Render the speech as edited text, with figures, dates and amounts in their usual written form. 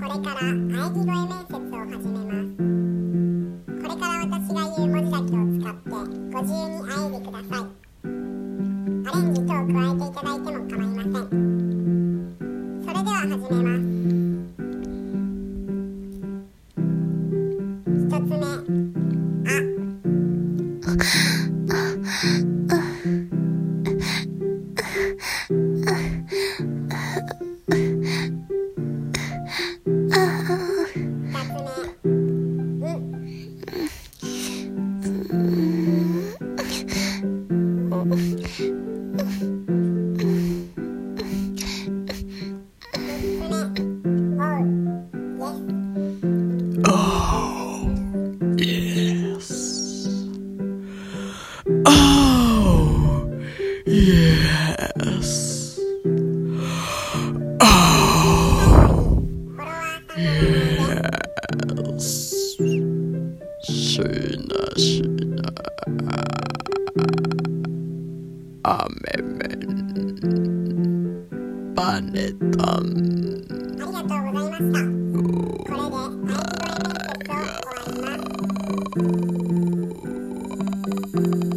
れから喘ぎ声面接を始めます。これから私が言う文字だけを使ってご自由に喘いでください。アレンジ等を加えていただいても構いません。それでは始めます。一つ目、 しなしなあめめんバネタン。 ありがとうございました。これで喘ぎ声面接を終わります。